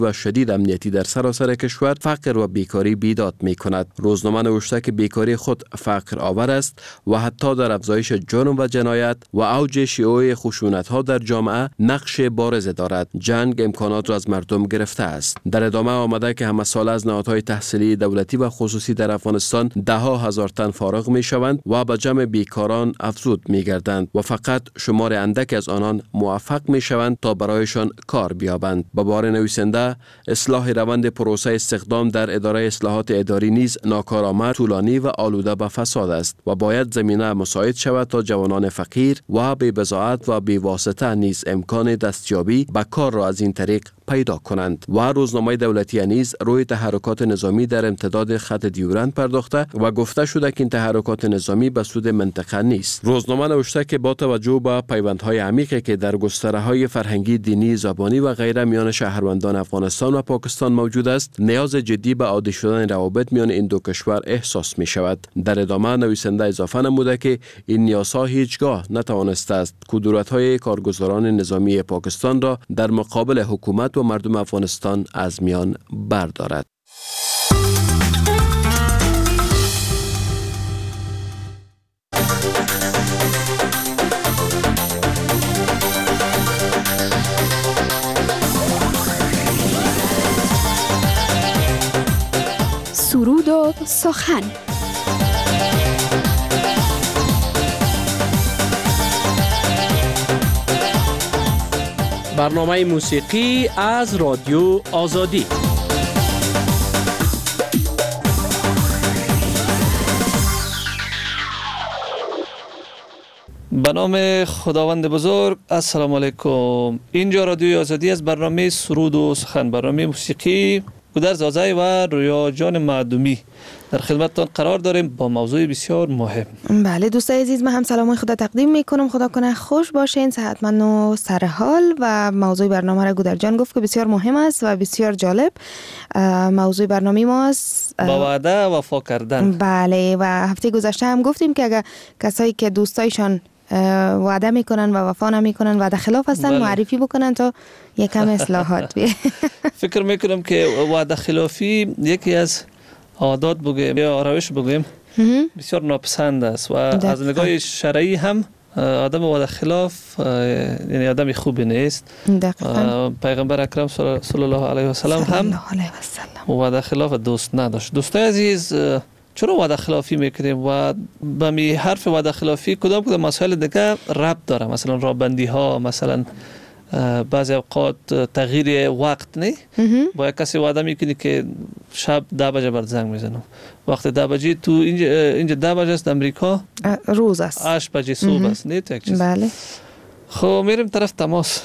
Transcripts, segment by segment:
و شدید امنیتی در سراسر کشور فقر و بیکاری بیداد می کند. روزنامه نوشته که بیکاری خود فقر آور است و حتی در افزایش جرم و جنایت و اوج شیوع خشونت‌ها در جامعه نقش بارز دارد. جنگ امکانات را از مردم گرفته است. در ادامه آمده که همه سال از نهادهای تحصیلی دولتی و خصوصی در افغانستان ده‌ها هزار تن فارغ می شوند و به جمع بیکاران افزود می گردند و فقط شمار اندک از آنان موفق می شوند تا برایشان کار بیابند. به بار نویسنده، اصلاح روند پروسه استخدام در اداره اصلاحات اداری نیز ناکارآمد، طولانی و آلوده به فساد است و باید زمینه مساعد شود تا جوانان فقیر و بی بضاعت و بی واسطه نیز امکان دستیابی به کار را از این طریق پیدا کنند. و روزنامه دولتی نیز روی تحرکات نظامی در امتداد خط دیورند پرداخته و گفته شده که این تحرکات نظامی به سود منطقه نیست. روزنامه نوشته که با توجه به پیوندهای عمیقی که در گستره‌های فرهنگی، دینی، زبانی و غیره میان شهروندان افغانستان و پاکستان موجود است، نیاز جدی به عادی شدن روابط میان این دو کشور احساس می شود. در ادامه نویسنده اضافه نموده که این نیازها هیچگاه نتوانسته است کدورت‌های کارگزاران نظامی پاکستان را در مقابل حکومت و مردم افغانستان از میان بردارد. سرود و سخن. برنامه موسیقی از رادیو آزادی. به نام خداوند بزرگ. السلام علیکم. اینجا رادیو آزادی از برنامه سرود و سخن، برنامه موسیقی گودرز زازای و رویا جان معدومی در خدمتتان قرار داریم با موضوع بسیار مهم. بله دوستای عزیز، من هم سلام خدا تقدیم میکنم. خدا کنه خوش باشین، صحتمند و سرحال. و موضوع برنامه را گودر جان گفت که بسیار مهم است و بسیار جالب. موضوع برنامه ما است با وعده وفا کردن. بله، و هفته گذشته هم گفتیم که اگر کسایی که دوستایشان وعده میکنن و وفا نمیکنن، وعده خلاف هستن، معرفی بکنن تا یکم اصلاحات بیه. فکر میکنم که وعده خلافی یکی از عادات بگویم یا روش بگویم بسیار ناپسند است و از نگاه شرعی هم آدم وعده خلاف یعنی آدم خوبی نیست. پیغمبر اکرم صلی الله علیه و سلم هم وعده خلاف دوست نداشت. دوستای عزیز، چرا وعده خلافی میکنیم و به می حرف وعده خلافی کدام مسائل دیگه ربط داره؟ مثلا رابندی ها، مثلا بعضی اوقات تغییر وقت نه. با یک کسی وعده میکنی که شب 10 بجه بر زنگ میزنم، وقت 10 بجه تو اینجا 10 بجه است، امریکا روز است، 8 بجه صبح است. نه یک چیز. بله. خب میریم طرف تماس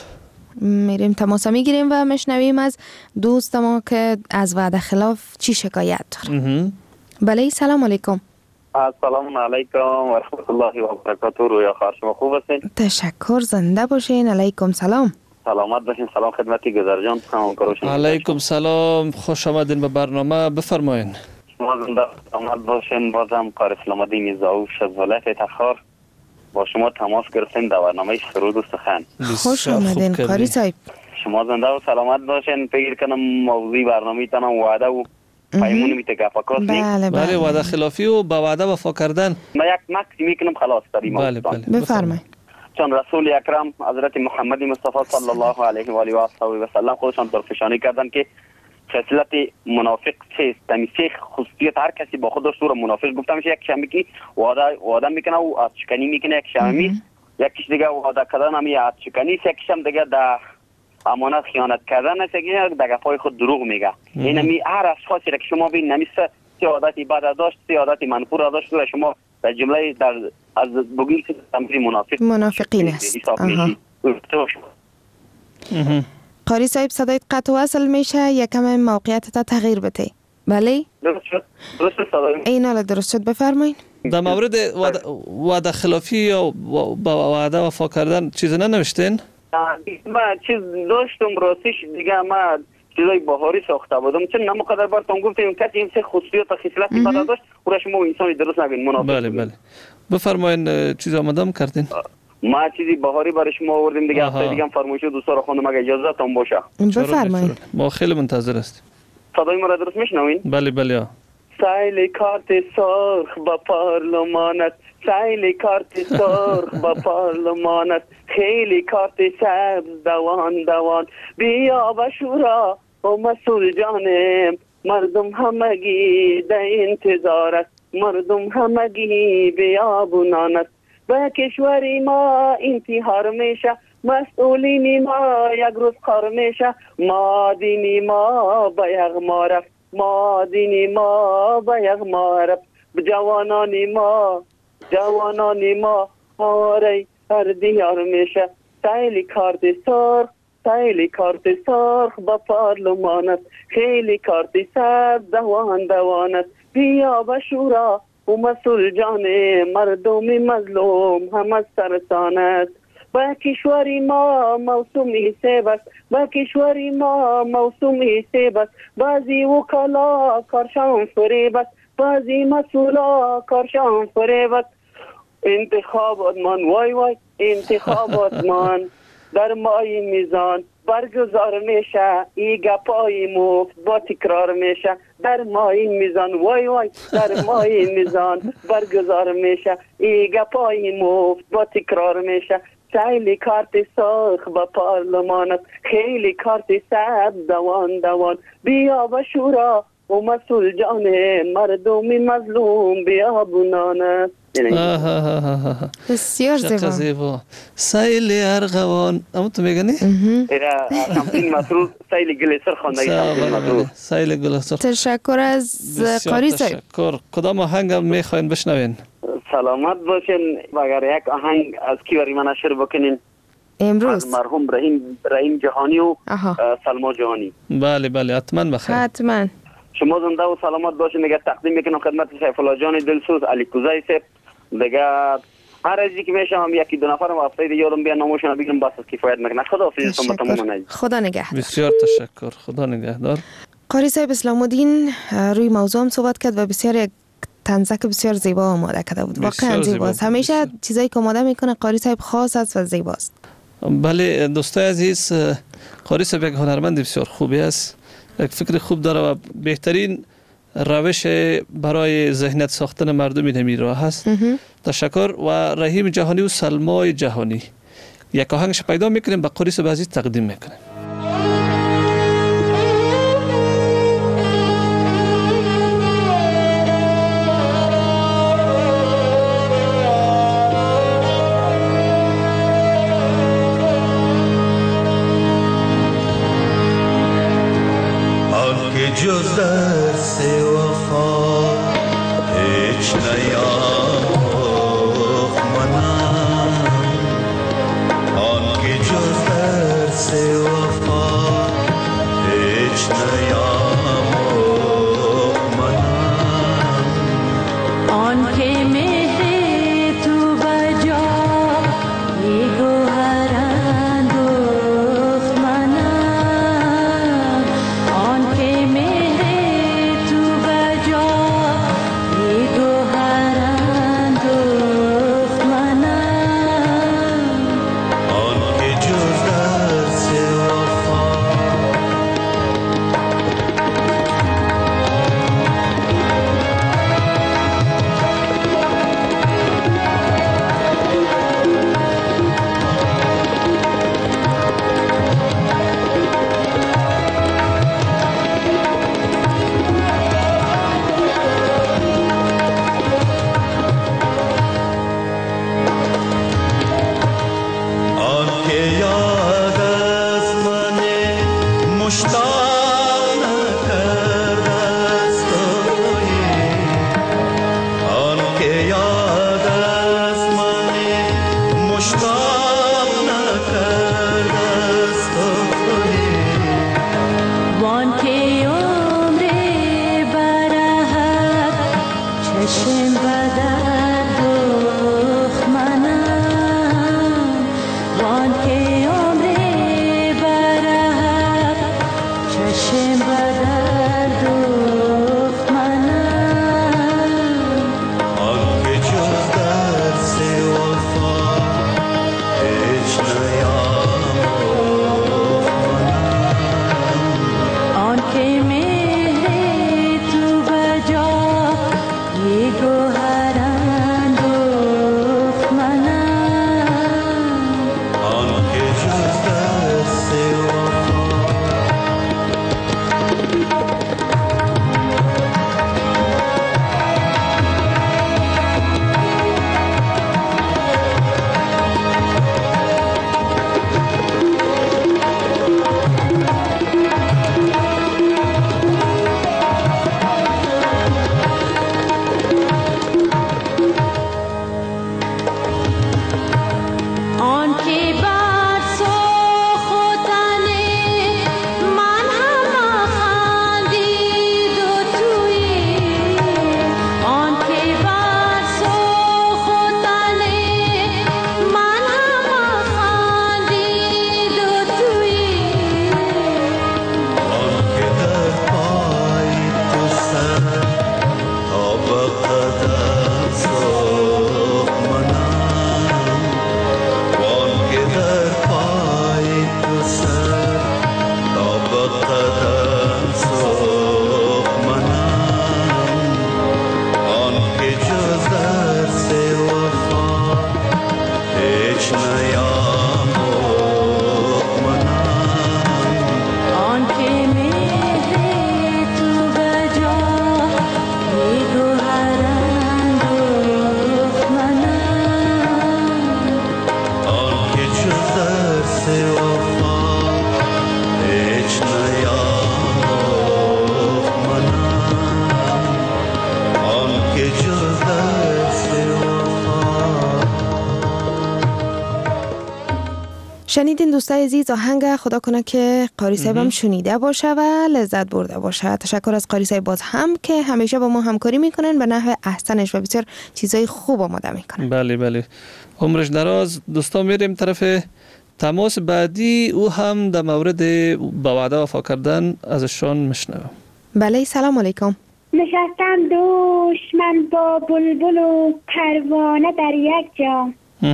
میگیریم و میشنویم از دوست ما که از وعده خلاف چی شکایت داره. بله، سلام علیکم. السلام علیکم و رحمت الله و برکاته. رویا خواهر شما خوب هستین؟ تشکر، زنده باشین. علیکم سلام. سلامت باشین. سلام خدمتی گذر جان. علیکم سلام، خوش آمدین به برنامه، بفرمایین. شما زنده سلامت باشین. بازم قاری اسلام الدین زاوش از ولایت تخار با شما تماس گرفتیم در برنامه سرود و سخن. خوش آمدین قاری صاحب. شما زنده و سلامت باشین. فکر کنم موضوع برنامه تان وعده و پیمون میته گفاکاس نیست. بله، وعده خلافی و با وعده وفا کردن. من یک مکسی میکنم خلاص داریم. بله بفرمایید. چون رسول اکرم حضرت محمد مصطفی صلی الله علیه و آله و سلم خودشان درفشانی کردن که خصلت منافق چیست؟ تمیسه خصوصیت هر کسی با خود داشت رو منافق گفته میشه. یک شمی که وعده میکنه و از شکنی میکنه، یک شمی یکیش دیگه وعده کردن همی از شکنی، یکیش هم دیگه در امانت خیانت کردن است که در گفای خود دروغ میگه. این همی هر اشخاصی که شما ببین نمیشه چه عادتی بد داشت، چه عادتی منفور داشت، و شما در جمله در از بگیم که تمام منافقین است. قاری صاحب صدایت قطع و وصل میشه، یکم موقعیت تغییر بده. بله درست شد. این حالا درست شد، بفرمایید. در مورد وعده خلافی یا با وعده وفا کردن چیزی ننوشتین؟ ما چیز داشتم راستش دیگه، ما چیزای بهاری ساخته بودم، چون نمقدر براتون گفتم کسی این سه خصوصیات و خصلت بد داشت، اون شما انسانی درست نبین منافق. بله بفرمایید چیز آماده کردین. ما چیزی بهاری برای شما آوردیم دیگه. هفته دیگه هم فرمایش دوستا رو خواندم اگه اجازهتون باشه. بفرمایید. ما خیلی منتظر هستیم. صدای ما را درست میشنوین؟ بله بله. سایل کارت سرخ با پارلمانت، سایل کارت سرخ با پارلمانت، خیلی کارت سبز دوان دوان، بیا و شورا و مسئول جانم، مردم همگی در انتظارت، مردم همگی بیابونانت. به کشوری ما انتحار میشه، مسئولین ما یک روز خار میشه، ما دینی ما به یغما رفت، ما دینی ما به یغما رفت، جوانانی ما آره هر دیار میشه. سایل کارت سرخ، سایل کارت سرخ با پارلمانت، خیلی کارت سبز دوان دوانت، بیا و شورا و مسئول جان، مردم مظلوم هم از سرطانت. با کشوری ما موسومی سیب است، با کشوری ما موسومی سیب است، بعضی وکلا کارشان فریب است، بعضی مسئولا کارشان فریب است. انتخابات من وای وای انتخابات من در مای میزان برگزار میشه، ای گپای مفت با تکرار میشه، در مای میزان وای وای در مای میزان برگزار میشه، ای گپای مفت با تکرار میشه. سایل کارت سرخ با پارلمانت، خیلی کارت سبز دوان دوان، بیا و شورا و مسئول جان، مردم مظلوم بیابونانت. بسیار زیبا. سیل ارغوان اما تو میگنی؟ ایره شمسین مسرور سیل گلیسر خوانده شمسین مسرور. سیل گلیسر. تشکر از قاری صاحب. تشکر. کدام آهنگ میخواین بشنوین؟ سلامت باشین. اگر یک آهنگ از کیوری من نشر بکنین امروز مرحوم رحیم جهانی و سلما جهانی. بله بله حتما بخیر. حتما. شما زنده و سلامت باشین. دیگه تقدیم میکنم خدمت سیف الله جان دلسوز، علی کوزای صاحب. دیگه هر ازی که میشم هم یکی دو نفرم هفته دیگه یادم بیان ناموشون بگم بس کفایت میکنه. خدا حافظتون به تمام نید. خدا نگهدار. بسیار تشکر. خدا نگهدار. قاری صاحب اسلام الدین روی موضوع هم صحبت کرد و بسیار یک طنزک بسیار زیبا آماده کرده بود. واقعا زیباست. همیشه چیزایی که آماده میکنه قاری صاحب خاص است و زیباست. بله دوستای عزیز، قاری صاحب یک هنرمند بسیار خوبی است. یک فکر خوب داره و بهترین روش برای ذهنیت ساختن مردم این راه هست. تشکر. و رحیم جهانی و سلمای جهانی یک آهنگش پیدا میکنیم به قاری صاحب عزیز تقدیم میکنیم. جز درس وفا هیچ نیاموخت منم، آن که جز درس وفا هیچ نیاموخت منم، آن که مهر تو بجا ای گوهر اندوخت منم، آن که شنیدین دوستای عزیز، آهنگ خدا کنه که قاری صاحب هم شنیده باشه و لذت برده باشه. تشکر از قاری صاحب باز هم که همیشه با ما همکاری میکنن به نحو احسنش و بسیار چیزای خوب آماده میکنن. بله عمرش دراز. دوستان میریم طرف تماس بعدی، او هم در مورد با وعده وفا کردن ازشان میشنوم. بله سلام علیکم. نشستم دوش من با بلبل و پروانه در یک جا.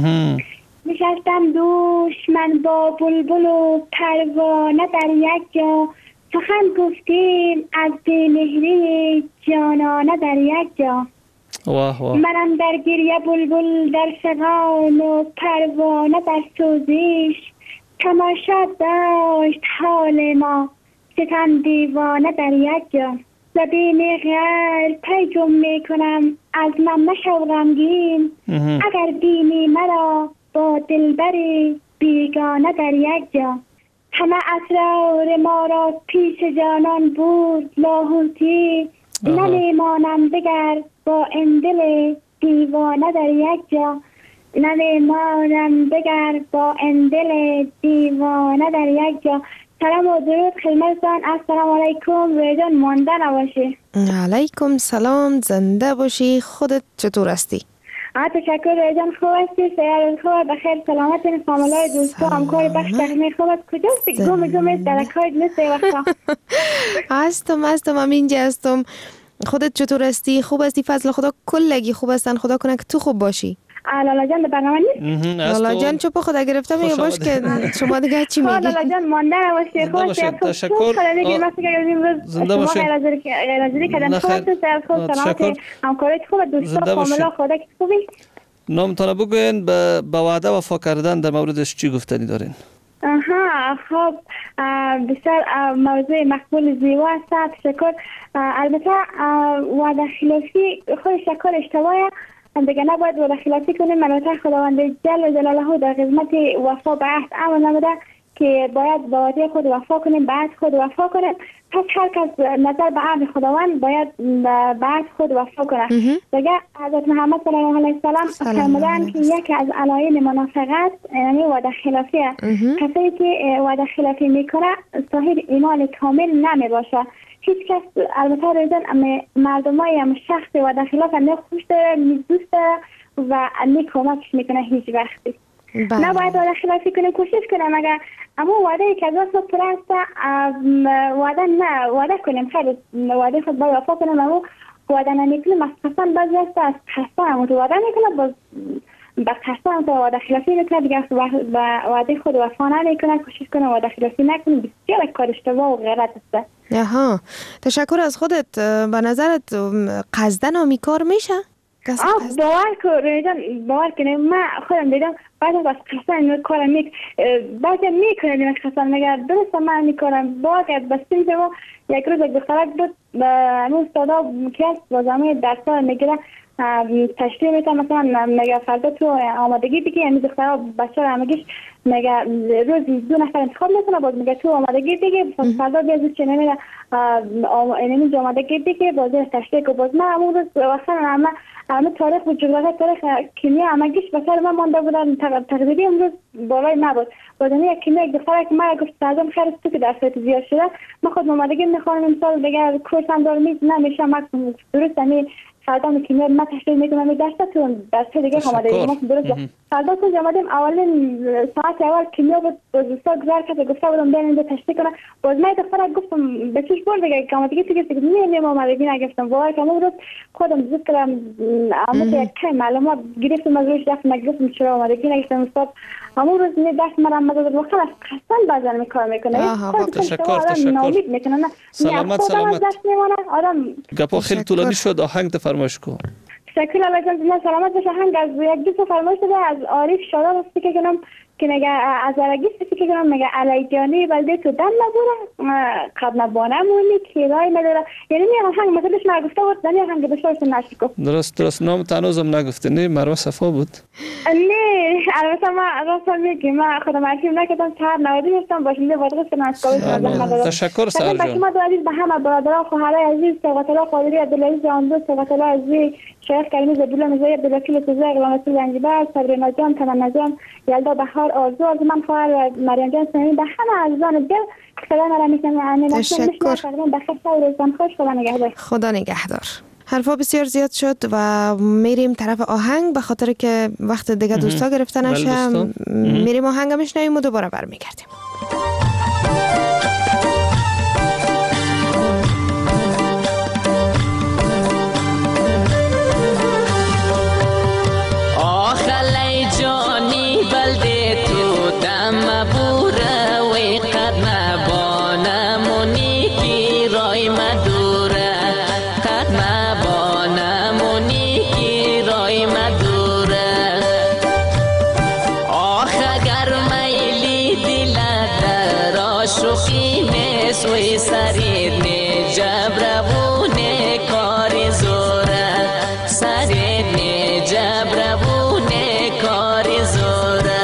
نشستم دوش من با بلبل و پروانه در یک جا، سخن گفتیم از بی‌مهری جانانه در یک جا. منم در گریه بلبل در فغان و پروانه در سوزش، تماشا داشت حال ما ستم دیوانه در یک جا. زبین غیر پیجم میکنم از من مشو غمگین، اگر بینی مرا با دلبری بیگانه در یک جا. همه اسرار ما را پیش جانان بود لاهوتی، نمیمانم دگر با این دل دیوانه در یک جا. نمیمانم دگر با این دل دیوانه در یک جا. سلام و درود خدمتتان. السلام علیکم. ویدان مانده نباشی. علیکم سلام، زنده باشی. خودت چطور هستی؟ تشکر ویدان، خوب هستی؟ سیار خوب بخیر سلامت. این فامیلای دوستا همکار بخش تقمی خوبت کجاستی؟ گم در کارت نیست وقتا. هستم هم اینجا هستم. خودت چطور هستی؟ خوب هستی؟ فضل خدا کلگی خوب هستن. خدا کنه که تو خوب باشی. لالا جان برنامه نیست؟ لالا جان چپ خدا گرفته میگه باش که شما دیگه چی میگی؟ لالا جان مانده نباشی. خوش تشکر. زنده باشی. غیرحاضری کردن. خوب سلامت. همکاریت خوب. دوستا فامیلا خدا که خوبی؟ نامتان بگوین به وعده وفا کردن در موردش چی گفتنی دارین؟ خب بسیار موضوع مقبول زیبا است. تشکر. البته وعده خلافی خود شکر اشتباهه دیگه، نباید وعده خلافی کنیم. البته خداوند جل جلاله در خدمت وفا به عهد امر نموده که باید با وعده خود وفا کنیم، به عهد خود وفا کنیم. پس هر کس نظر به عهد خداوند باید به عهد خود وفا کنه. دیگه حضرت محمد صلی الله علیه و سلم فرمودن که یکی از علائم منافقت یعنی وعده خلافیه. کسی که وعده خلافی میکنه صاحب ایمان کامل نمی باشه. هیچ کس البته ریزن مردمای هم شخص وعده خلاف نه خوش داره نه دوست داره و نه کمکش میکنه هیچ وقتی. نباید وعده خلافی کنیم، کوشش کنیم اگر اما وعده که از وقت پر است وعده کنیم. خیلی وعده خود باید وفا کنیم، اما وعده نمیکنیم. از قسم بعضی است از قسم وعده میکنه باز به قسم تا وعده خلافی میکنه دیگه وعده خود وفا نمیکنه. کوشش کنه وعده خلافی نکنه. بسیار کار اشتباه و غلط است. تشکر از خودت. به نظرت قصدن آمیکار میشه؟ باور کنیم. من خودم دیدم بعد از قصدن کارم بعد میکنه قصدن مگر درست من میکنم. باید بستیم که یک روز یک دخترک بود به استادا که با زمین درسا میگیره تشریح میتونم مثلا مگه فردا تو آمادگی بگی یعنی دخترها بچه رو همگیش مگه روز 2 نفر انتخاب میکنه باز میگه تو آمادگی بگی فردا بیازید چه نمیده اینمی آمادگی بگی باز تشریح که باز من همون روز وقتا همه تاریخ و جغرافی تاریخ کیمیا همگیش بسر من مانده بودن. تقریبی امروز بالای ما بود. بازنی یک کیمیا یک دختره که من گفت سازم خیر است که درست زیاد شده من خود آمادگی میخوام امسال دیگه کورس هم دارم نمیشه من درست یعنی فردا کیمیا من تشریح میکنم درستون درس دیگه آمادگی ما درست فردا تو آمدیم اولین ساعت اول کیمیا بود دوستا گذار کرد گفته بودم بیان اینجا تشریح کنم باز من دختره گفتم به چش بر دیگه آمادگی دیگه نمیام آمادگی نگفتم باور کنم روز خودم زود کردم اما یک کمی معلومات گرفتم از روش دست نگفتم چرا آمادگی نگفتم استاد همون روز نه دست مرا مدد وقت قسم بازار میکار میکنه. تشکر. نامید میکنه. سلامت. آدم گپا خیلی طولانی شد. آهنگ فرمایش کن. تشکر الله جان. سلامت باشه. آهنگ از یک دو فرمایش شده از عارف شاداب است که کنم که نگه از ارگیس که کنم نگه علی جانی بلده تو دم نبوره قد نبانمونی که رای نداره یعنی می آهنگ مثلش نگفته بود دنی آهنگ بشارش نشکو درست نام تنوزم نگفته نه مروه صفا بود نه البته ما راستم میگم من خودم عارفیم نکردم چهار نوادی هستم باشنده بادغیس نشکو. تشکر سر جان. شما دو عزیز به همه برادران خواهرای عزیز سوقت الله قادری عبدالعزیز آندو سوقت الله عزیز شیخ کریمی زبیلا مزای عبدالوکیل تزای اقلامتی زنجبر صبرینا جان تمنا جان یلدا بهار آرزو از من خواهر مریم جان سنی به همه عزیزان دل صدا مرا میشنوند. تشکر. بخیر و روزتان خوش. خدا نگهدار. خدا نگهدار. حرفا بسیار زیاد شد و میریم طرف آهنگ به خاطر که وقت دیگه دوستا گرفته نشه. میریم آهنگ میشنویم و دوباره برمیگردیم. آخلی جانی بلده تو دم بوره وی قد مبانمونی کی رای مدوره قد مبانمونی کی رای مدوره آخ اگر میلی دل در آشوقی نسوی سرید نه جبربونه کاری زوره سرید نه جبربونه کاری زوره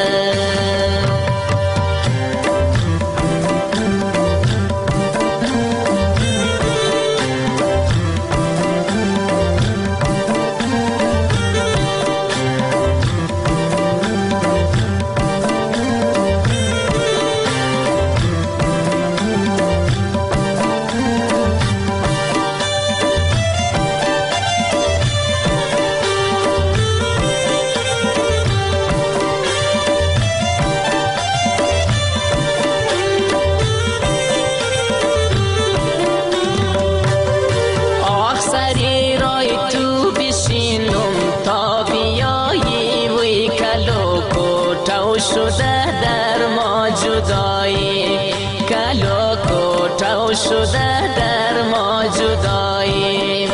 شده در ما جدایی کلو کوتاه شده در ما جدایی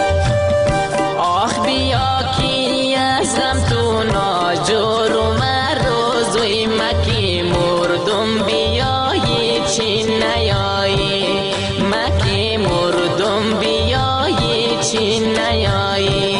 آخ بیا کی از غم تو ناجور و مروزوی مکی مردم بیایی چی نیایی مکی مردم بیایی چی نیایی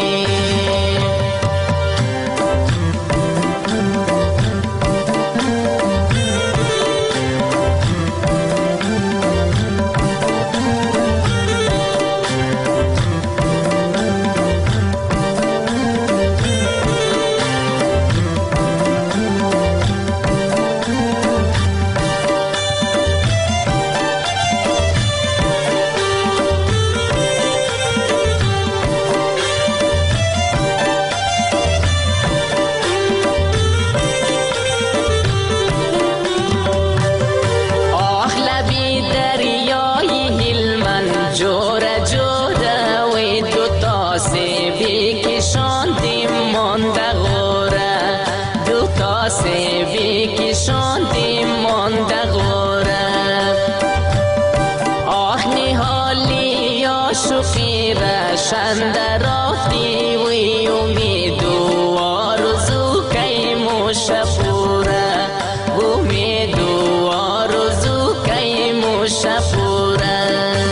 شنده رافتی وی امید و آرزو کی مشپوره امید و آرزو کی مشپوره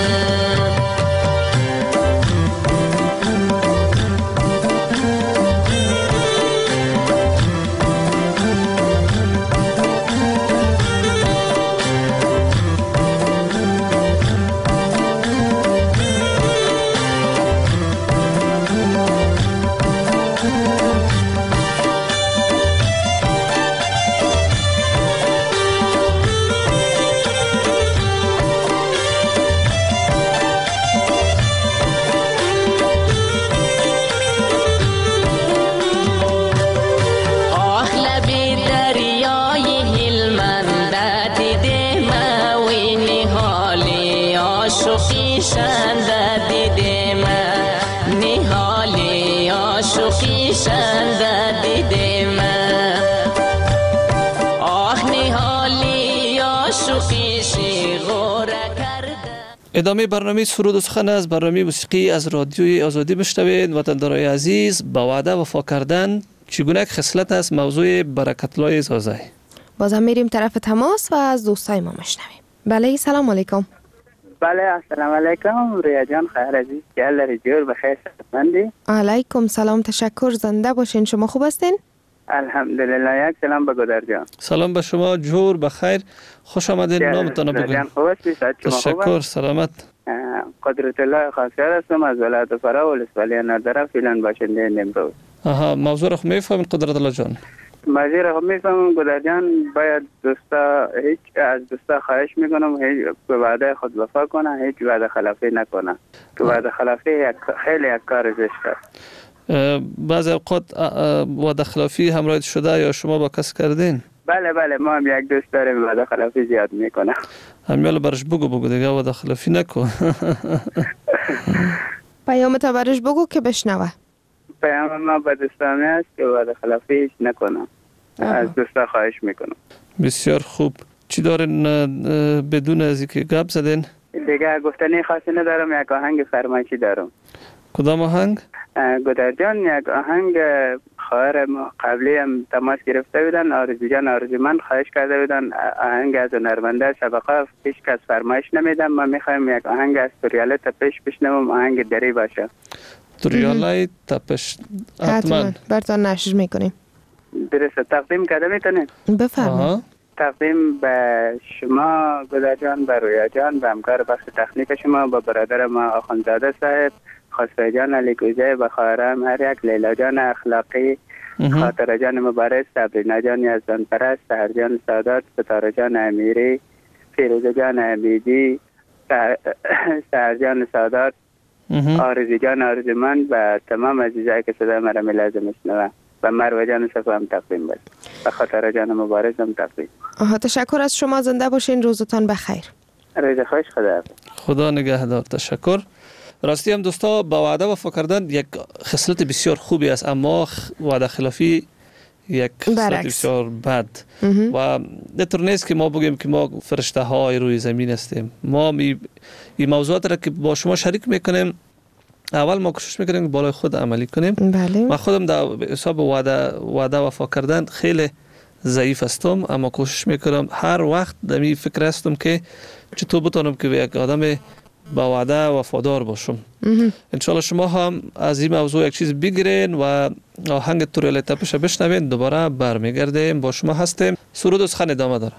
ادامه برنامه سرود و سخن از برنامه موسیقی از رادیوی آزادی بشنوید. وطندارای عزیز، با وعده وفا کردن چگونه خصلت است موضوع برکت الله زازای. بازم میریم طرف تماس و از دوستای ما میشنویم. بله سلام علیکم. بله السلام علیکم ریا جان، خیر عزیز، که الله جور بخیر صحتمندی. علیکم سلام، تشکر، زنده باشین. شما خوب هستین؟ الحمدلله. یک سلام به گودر جان. سلام به شما، جور بخیر، خوش آمدین. نامتان بگوین. تشکر، سلامت. قدرت الله خاصیار هستم از ولایت فرا و ولسوالی نردره، فعلا باشنده نمروز. موضوع رو میفهمین قدرت الله جان؟ مزیر هم میفهمم گودر جان باید از دوستا خواهش میکنم هیچ به وعده خود وفا کنه، هیچ وعده خلافی نکنه که وعده خلافی خیلی یک کار زشت است. بعضی اوقات وعده خلافی همراه شده یا شما با کس کردین؟ بله ما هم یک دوست داریم وعده خلافی زیاد میکنه. همیالا برش بگو دیگه وعده خلافی نکن. پیامت برش بگو که بشنوه. پیام ما به دوستانه است که وعده خلافی نکنم. از دوستا خواهش میکنم. بسیار خوب. چی دارین بدون از اینکه گپ زدین؟ دیگه گفتنی خاصی ندارم، یک آهنگ فرمایشی دارم. کدام آهنگ؟ گودر جان یک آهنگ خواهر ما قبلی هم تماس گرفته بودن، آرزو جان آرزو من خواهش کرده بودن آهنگ از هنرمنده سابقه هیچ کس فرمایش نمیدم. ما میخوایم یک آهنگ از توریاله تپش بشنوم، آهنگ دری باشه. توریاله تپش حتما براتون نشر میکنیم. درسته تقدیم کرده میتونیم؟ بفرمایید. تقدیم به شما گودر جان، به رویا جان، به همکار بخش تکنیک شما، به برادر ما آخوندزاده صاحب، خسرو جان علی کوزه، به خواهرم هر یک، لیلا جان اخلاقی، خاطر جان مبارز، صبرینا جان یزدان پرست، سحر جان سادات، ستاره جان امیری، فیروزه جان امیدی، سحر جان سادات، آرزی جان آرزومند، و تمام عزیزایی که صدای مرا میلازم میشنوند، و مروه جان صفا هم تقدیم بود، و خاطر جان مبارز هم تقدیم. تشکر از شما، زنده باشین، روزتان بخیر. روز خوش، خدا نگهدار. تشکر. راستی هم دوستا، با وعده وفا کردن یک خصلت بسیار خوبی است، اما وعده خلافی یک خصلت بسیار بد. و نطور نیست که ما بگیم که ما فرشته های روی زمین هستیم. ما این موضوعات را که با شما شریک میکنیم، اول ما کوشش میکنیم بالای خود عملی کنیم. بله. من خودم در حساب وعده وفا کردن خیلی ضعیف هستم، اما کوشش میکنم هر وقت در این فکر هستم که چطور بتونم که یک آدم با وعده وفادار باشم. انشالله شما هم از این موضوع یک چیز بگیرین و آهنگ توریاله تپش بشنوین. دوباره برمیگردیم، با شما هستیم. سرود و سخن ادامه داره.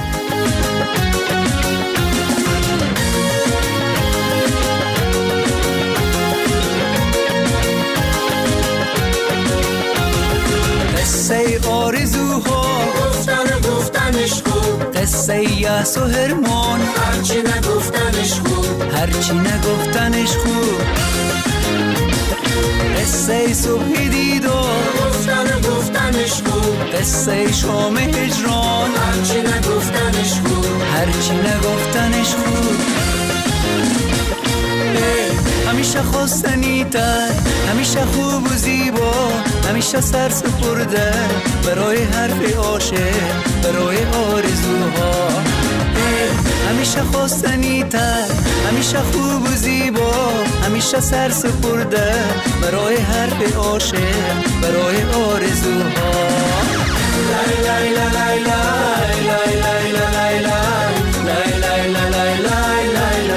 قصه آرزوها گفتنش خوب، قصه یأس و هرمان هرچی نگفتنش خوب، قصه صبح دیدار گفتنش خوب، قصه شام هجران هرچی نگفتنش خوب. همیشه خواستنی تر، همیشه خوب و زیبا، همیشه سر سپرده برای حرف عاشق، برای آرزوها. همیشه خواستنی تر، همیشه خوب و زیبا، همیشه سر سپرده برای حرف عاشق، برای آرزوها. لای لای لای لای لای لای لای لای لای لای لای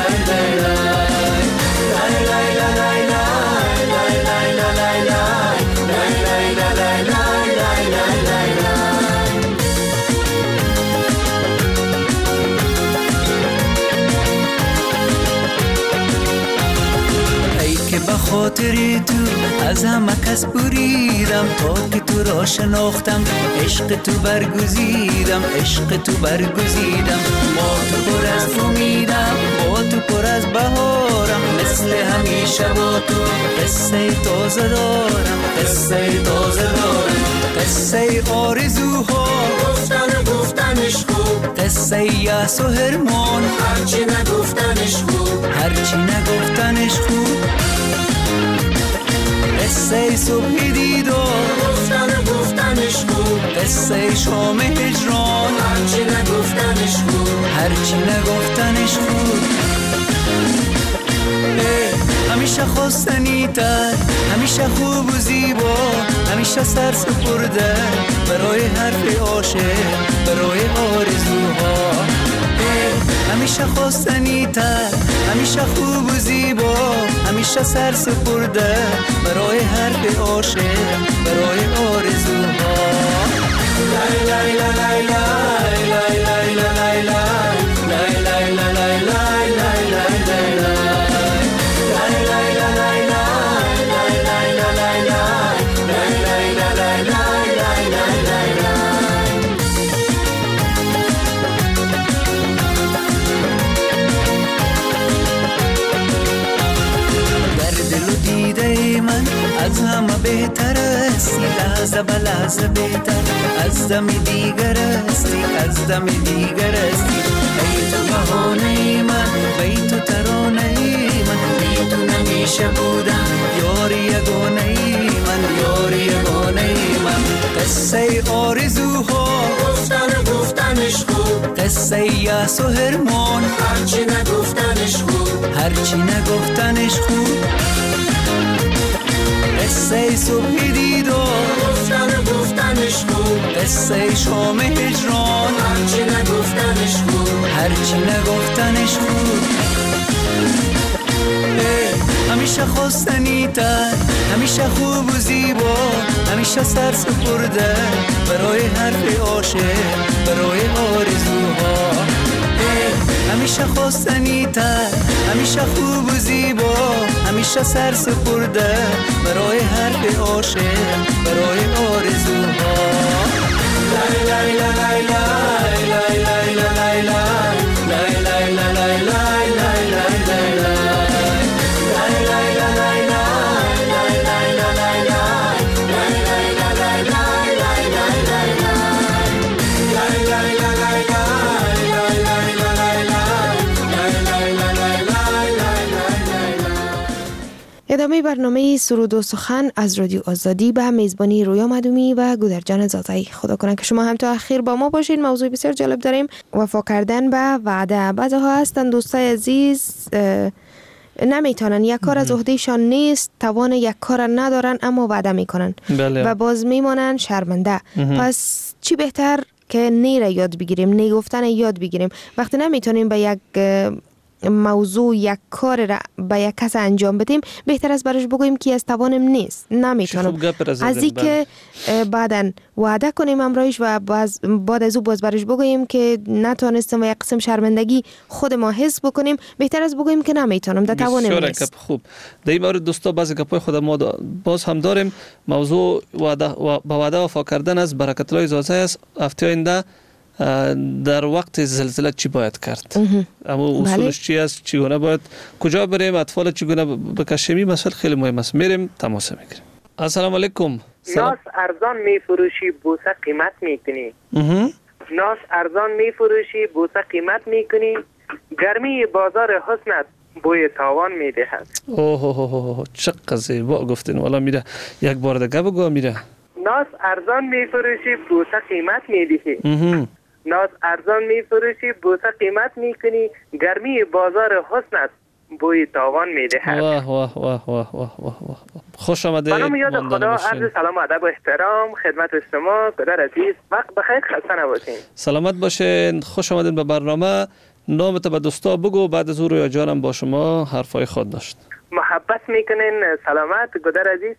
به خاطر تو از همه کس بریدم، تا که تو را شناختم عشق تو برگزیدم، عشق تو برگزیدم. با تو پر از امیدم، با تو پر از بهارم، مثل همیشه با تو قصه تازه دارم، قصه تازه دارم. قصه آرزوها گفتنش خوب، قصه یأس و هرمان هرچی نگفتنش خوب، قصه صبح دیدار گفتنش خوب، قصه شام هجران هرچی نگفتنش خوب. همیشه خواستنی تر، همیشه خوب و زیبا، همیشه سر سپرده برای حرف عاشق، برای آرزوها. همیشه خواستنی تر، همیشه خوب و زیبا، همیشه سر سپرده برای حرف عاشق، برای آرزوها. لای لای لای لای لای لای لای لای لای لای لای لای بهتر هستی، لحظه به لحظه بهتر از دم دیگر هستی، از دم دیگر هستی. ای تو بهانه من، ای تو ترانه من، ای تو نمیشه بودم یاری یگانه من، یاری یگانه من. قصه آرزوها گفتنش خوب، قصه یأس و حرمان هرچی نگفتنش خوب، هرچی نگفتنش خوب. قصه صبح دیدار گفتنش خوب، قصه شام هجران هرچی نگفتنش خوب، هرچی نگفتنش خوب. همیشه خواستنی تر، همیشه خوب و زیبا، همیشه سر سپرده برای حرف عاشق، برای آرزوها. همیشه خواستنی تر، همیشه خوب و زیبا، همیشه سر سپرده برای حرف عاشق، برای آرزوها. لای لای لای لای لای لای لای لای لای لای لای لای لای. ادامه برنامه سرود و سخن از رادیو آزادی به میزبانی رویا مدومی و گودرجان زازایی. خدا کنه که شما هم تا اخیر با ما باشین. موضوع بسیار جالب داریم، وفا کردن به وعده. بعضی‌ها هستن دوستای عزیز نمیتونن، یک کار از عهدهشان نیست، توان یک کار ندارن اما وعده میکنن و باز میمانن شرمنده. پس چی بهتر که نیره یاد بگیریم، نگفتن یاد بگیریم. وقتی نمیتونیم به یک موضوع، یک کار را به یک کس انجام بدیم، بهتر است برش بگوییم که از توانم نیست، نمیتونم. از اینکه بعداً وعده کنیم امرایش و بعد از او باز برش بگوییم که نتونستم و یک قسم شرمندگی خود ما حس بکنیم، بهتر است بگوییم که نمیتونم، در توانم نیست. خوب. در این مورد دوستا بعضی گپای خود ما باز هم داریم. موضوع با وعده وفا کردن از برکت الله زازه است. هفته آینده در وقت زلزله چی باید کرد؟ اما اصولش چی است؟ چگونه باید کجا بریم؟ اطفال چگونه بکشیم؟ مسئله خیلی مهم است. میریم تماس میگیریم. السلام علیکم. ناس ارزان میفروشی، بوسه قیمت میکنی. ناس ارزان میفروشی، بوسه قیمت میکنی. گرمی بازار حسنت بوی تاوان میدهد. اوه چقدر زیبا گفتین. والا میره یک بار دیگه بگو. میره ناس ارزان میفروشی، بوسه قیمت میدهی. ناز ارزان میفروشی، بوسه قیمت میکنی. گرمی بازار حسنت بوی تاوان میدهد. واه واه واه واه واه واه. خوش آمده. منم یاد خدا، عرض سلام و ادب و احترام خدمت شما پدر عزیز. وقت بخیر، خسته نباشین. سلامت باشین. خوش آمدین به برنامه. نامت به دوستا بگو، بعد از او رویا جانم با شما حرفای خود داشت. محبت میکنین. سلامت گدر عزیز.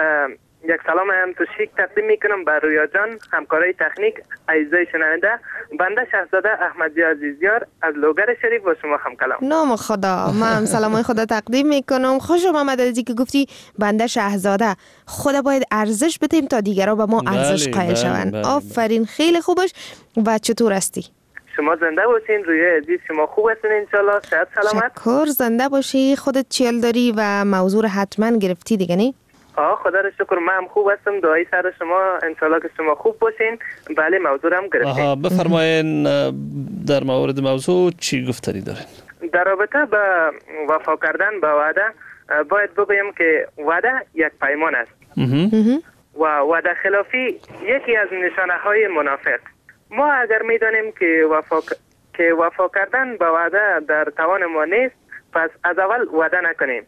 یک سلام هم تشویق تقدیم میکنم بر رویا جان، همکارای تکنیک، عزیزای شنونده. بنده شهزاده احمدی عزیزیار از لوگر شریف با شما هم کلام. نام خدا. من سلامای خدا تقدیم میکنم. خوش آمد از اینکه گفتی بنده شهزاده. خدا باید ارزش بدیم تا دیگران به ما ارزش قائل شوند. آفرین، خیلی خوبش. و چطور هستی؟ شما زنده باشین. رویا عزیز شما خوب هستین انشالله؟ صحت سلامت؟ شکر. زنده باشی. خودت چیل داری و موضوع رو حتما گرفتی دیگه نه؟ خدا را شکر، من هم خوب هستم. دعای سر شما انشالله که شما خوب باشین. بله موضوع هم گرفتیم. بفرمایین در مورد موضوع چی گفتنی دارین؟ در رابطه با وفا کردن با وعده باید بگویم که وعده یک پیمان است و وعده خلافی یکی از نشانه های منافق. ما اگر میدانیم که وفا کردن با وعده در توان ما نیست، پس از اول وعده نکنیم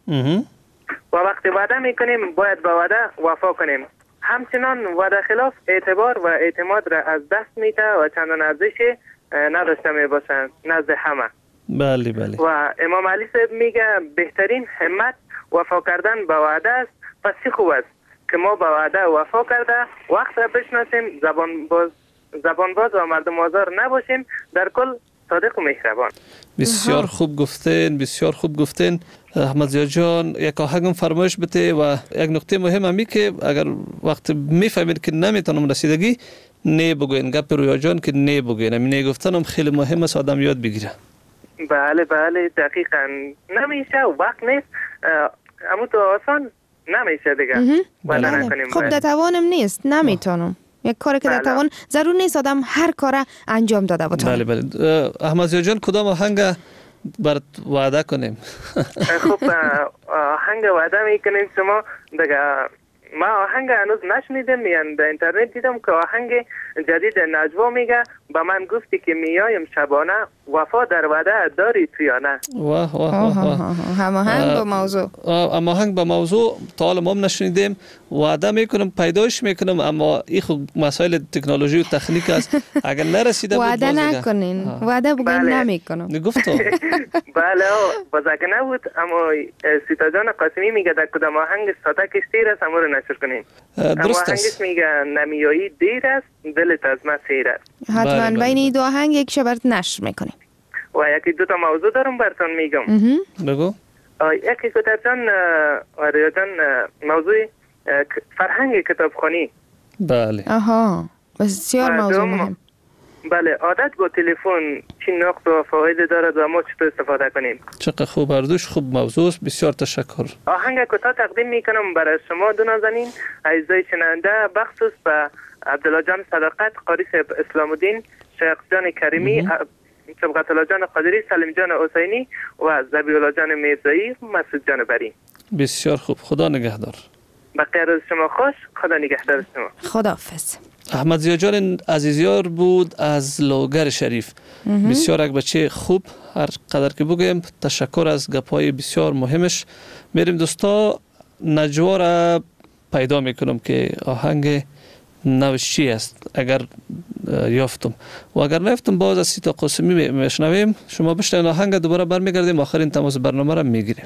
و وقتی وعده میکنیم باید با وعده وفا کنیم. همچنان وعده خلاف اعتبار و اعتماد را از دست میده و چندان ارزشی نداشته میباشند نزد همه. بله بله. و امام علی صاحب میگه بهترین همت وفا کردن با وعده است. پس چی خوب است که ما با وعده وفا کرده وقت را بشناسیم، زبان باز و مردم آزار نباشیم، در کل صادق و مهربان. بسیار خوب گفتین، بسیار خوب گفتین. احمد جان یک آهنگ فرمایش بده و یک نکته مهم همی که اگر وقت میفهمید که نمیتونم رسیدگی نه بگوین. گپ رویا جان که نه بگوین، همین گفتنم خیلی مهم است آدم یاد بگیره. بله بله دقیقاً. نمیشه وقت نیست. اما تو آسان نمیشه دیگه وعده نکنیم. خب در توانم نیست، نمیتونم. یک کاری که در توان ضرور نیست آدم هر کار انجام داده بتونه. بله احمد جان کدام آهنگ برات وعده کنیم؟ خب آهنگ وعده میکنیم شما دیگه. ما آهنگ هنوز نشنیدم، میان در اینترنت دیدم که آهنگ جدید نجوا میگه به من گفتی که میایم شبانه، وفا در وعده داری تو یا نه؟ واه واه واه هماهنگ با موضوع. هماهنگ با موضوع تا حالا ما نشنیدیم. وعده میکنم پیداش میکنم، اما این خود مسائل تکنولوژی و تکنیک است. اگر نرسیده بود وعده نکنین، وعده بگین نمیکنم. گفتم بله باز اگه نبود، اما سیتا جان قاسمی میگه در کدام آهنگ ساتکش تیر است، اما رو نشر کنیم. درست است. آهنگش میگه نمیایی دیر است، دلت از من سیر است. حتما بین این دو آهنگ یک شبرت نشر میکنیم. و یکی دوتا موضوع دارم براتون میگم. بگو. یکی کتاب جان آریا جان موضوع فرهنگ کتابخوانی. بله. آها بسیار موضوع مهم. بله عادت با تلفن چی نقص و فواید دارد و ما چطور استفاده کنیم؟ چقدر خوب اردوش، خوب موضوع است. بسیار تشکر. آهنگ کوتاه تقدیم میکنم برای شما دو نازنین عزیزای شنونده، بخصوص به عبدالله جان صداقت، قاری اسلام الدین، شیخ جان کریمی، صبغت الله جان قادری، سلیم جان حسینی و ذبیح الله جان میرزایی، مسعود جان بری. بسیار خوب، خدا نگهدار. بقیه روز شما خوش، خدا نگهدار شما. خداحافظ. احمد ضیاءجان عزیزیار بود از لوگر شریف. بسیار یک بچه خوب، هر قدر که بگیم. تشکر از گپ‌های بسیار مهمش. میریم دوستا نجوا را پیدا میکنم که آهنگ نوش چی است. اگر یافتم و اگر نیافتم باز از سیتا قاسمی میشنویم. شما بشنوین آهنگ، دوباره برمیگردیم، آخرین تماس برنامه را میگیریم.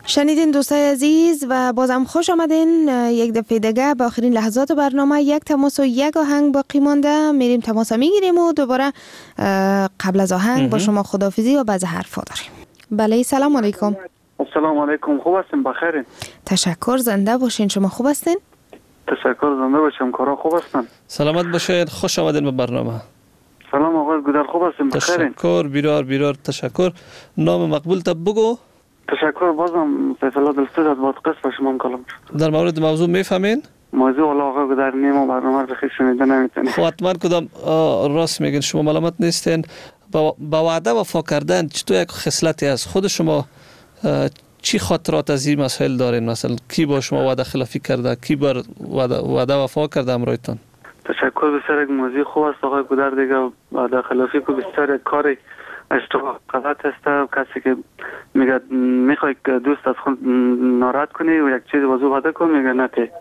شنیدین دوستای عزیز و بازم خوش آمدین یک دفعه دیگه با آخرین لحظات برنامه. یک تماس و یک آهنگ باقی مانده، میریم تماس میگیریم و دوباره قبل از آهنگ با شما خداحافظی و بعض حرفا داریم. بله سلام علیکم. السلام علیکم، خوب هستین؟ بخیرین؟ تشکر، زنده باشین. شما خوب هستین؟ تشکر، زنده باشم. کارا خوب هستن؟ سلامت باشید، خوش آمدین به برنامه. سلام آقای گودر، خوب هستین؟ بخیرین؟ تشکر، بیرار تشکر. نام مقبول تا بگو. تشکر، بازم سیف الله دلسوز از بادغیس با شما کلام. در مورد موضوع میفهمین؟ موضوع والا آقای گودر نیم و برنامه رو خیلی شنیده نمیتونی. خب حتما کدام راست میگین، شما ملامت نیستین. با وعده وفا کردن چطور یک خصلتی است؟ خود شما چی خاطرات از این مسائل دارین؟ مثلا کی با شما وعده خلافی کرده، کی بر وعده وفا کرده همراهتان؟ تشکر، بسیار یک موضوع خوب است آقای گودر. دیگه وعده خلافی که بسیار یک کار اشتباه غلط است. کسی که میگه میخوای دوست از خود ناراحت کنی و یک چیز وضو وعده کن، میگه نه تی.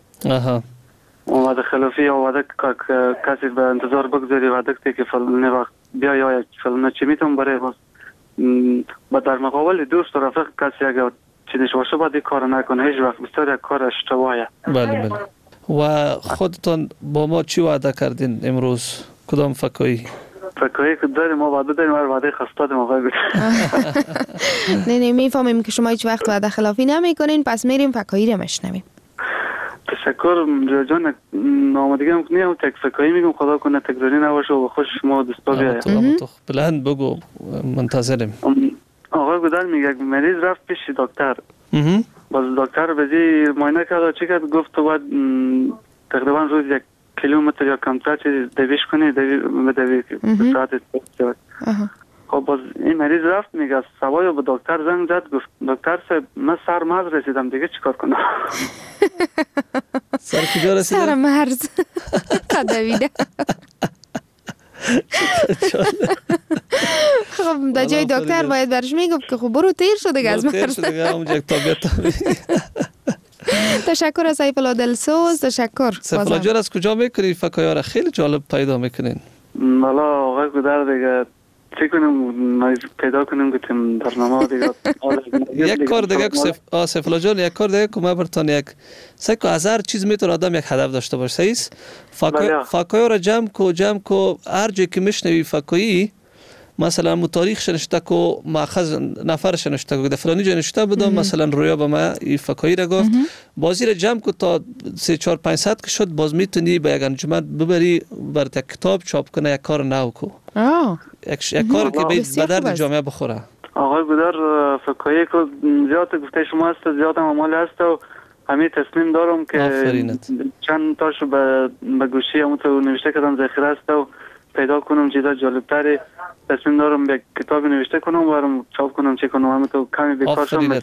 وعده خلافی یا وعده کسی به انتظار بگذاری وعده که فلان وقت بیا یا فلان چی میتون برای باز با در مقابل دوست و رفیق کسی اگر چیزش باشه باید این کار نکنه. هیچ وقت بسیار یک کار اشتباهه. بله. و خودتان با ما چی وعده کردین امروز؟ کدام فکایی که داریم؟ ما وعده داریم، وعده خسته داریم آقای گودر. نه میفهمیم که شما هیچ وقت وعده خلافی نمیکنین، پس میریم فکایی رو میشنویم. تشکر جان. آمادگی هم کنیم تک فکایی میگم، خدا کنه تکراری نباشه و خوش شما دوستا بیاید. بلند بگو، منتظریم. آقای گودر میگه مریض رفت پیش دکتر. باز دکتر بزی معاینه کرد، چی کرد؟ گفت تو باید تقریبا روز 1 کیلومتر یا کمتر چیز دویش کنی، دوی به ساعت شود. خب باز این مریض رفت میگه سوای به دکتر زنگ زد، گفت دکتر صاحب من سر مرز رسیدم، دیگه چیکار کنم؟ سر کجا رسیدم؟ سر مرز دویده. خب در جای دکتر باید برش میگفت که خب برو تیر شو دیگه از مرز. تشکر از سیف الله دلسوز. تشکر. سیف الله جان از کجا میکنی فکایا را؟ خیلی جالب پیدا میکنین. والا آقای گودر دیگه چی کنیم پیدا کنیم گفتیم برنامه دیگه. یک کار دیگه سیف الله جان، یک کار دیگه که من براتون یک سعی از هر چیز میتونه آدم یک هدف داشته باشه. صحیح است؟ فکایا را جمع کو هر جایی که میشنوی فکایی، مثلا مو تاریخ نشته کو ماخذ نفرش نشته کو فلانی جا نشته بدم، مثلا رویا به ما این فکایی را گفت، بازی را جمع کو تا 300-400-500 که شد، باز میتونی به یک انجمن ببری بر یک کتاب چاپ کنه، یک کار نو کو. یک کار که به درد جامعه بخوره. آقای گودر فکایی که زیاد گفته شما است، زیاد هم عمال است و همین تصمیم دارم که چند تاشو به گوشی همون تو نوشته کردم ذخیره است و پیدا کنم چیزا جالب‌تری. تصمیم دارم یک کتاب نوشته کنم و برام چاپ کنم، چه کنم. همون تو کمی بیکار شدم.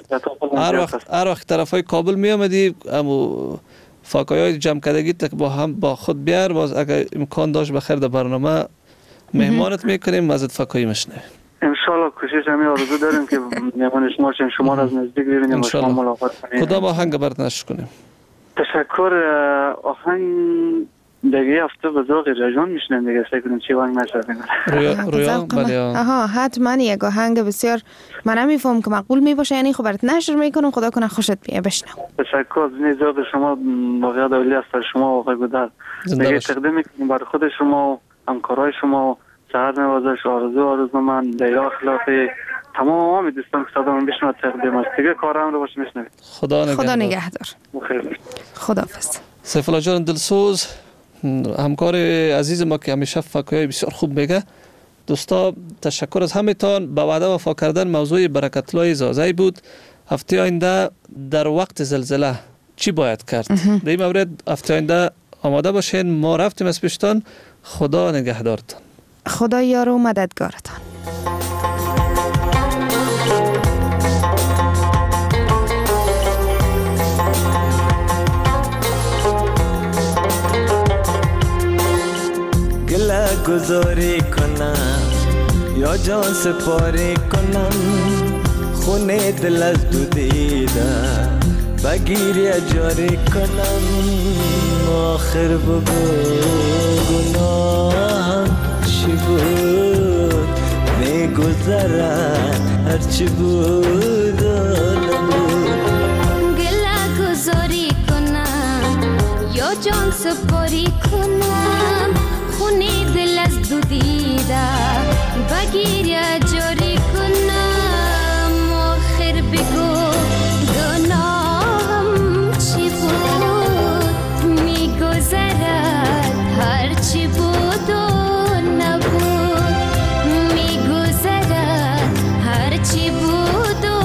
هر وقت طرفای کابل می آمدی امو فاکایای جمع کردگی تک با خود بیار، باز اگر امکان داشت بخیر در برنامه مهمانت میکنیم، ازت فاکایی میشنویم. انشالله کوشش همین آرزو داریم که مهمان شما شیم، شما را از نزدیک ببینیم و شما ملاقات کنیم. کدام آهنگ برات نشر کنیم؟ تشکر. آهنگ دیگه هفته به ذوق رجان میشنم دیگه، سعی کنیم چی آهنگ نشر کنیم. رویا بله. حتما یک آهنگ بسیار من نمیفهم که مقبول می باشه، یعنی خب برات نشر میکنم، خدا کنه خوشت بیاد بشنو. تشکر. ذوق شما واقعا دولی است شما آقای گودر. دیگه تقدیم میکنیم برای خود شما و همکارای شما، سهر نوازش، آرزو من، لیلا اخلاقی، تمام دوستان که صدامون بشنوه تقدیم است. دیگه کارم رو باشه میشنوید. خدا نگهدار. خداحافظ. سیف الله جان دلسوز، همکار عزیز ما که همیشه فکایای بسیار خوب میگه. دوستا تشکر از همتان. با وعده وفا کردن موضوع برکت الله زازی بود. هفته آینده در وقت زلزله چی باید کرد؟ در این مورد هفته آینده آماده باشین. ما رفتیم از پیشتان. خدا نگهدارتان. خدا یار و مددگارتان. گله گذاری کنم یا جان سپاری کنم، خونه دل از دو دیده بگیری جاری کنم. آخر بگو گناهم چی بود، میگذرد هرچی بود و نبود. یا جان سپاری کنم خونه دل از دو دیده بگیر یا جاری کنم آخر بگو گناهم چی بود میگذرد هرچی بود و نبود میگذرد هرچی بود و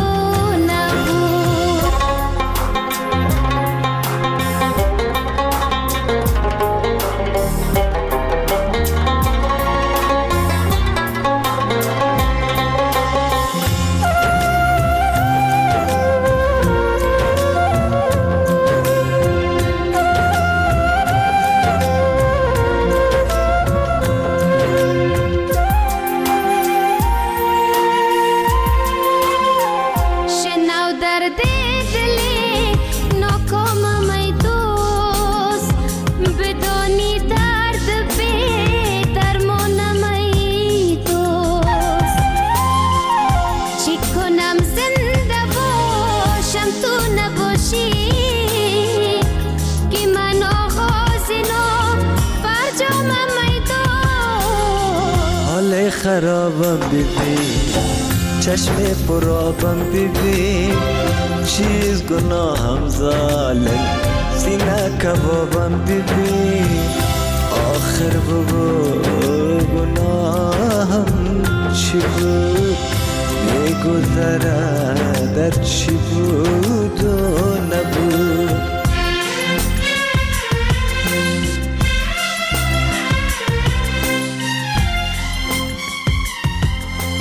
خرابم ببین چشم پرابم ببین چیز گناهم ظالم سینه کبابم ببین آخر بگو گناهم چی بود میگذره در چی بود و نبود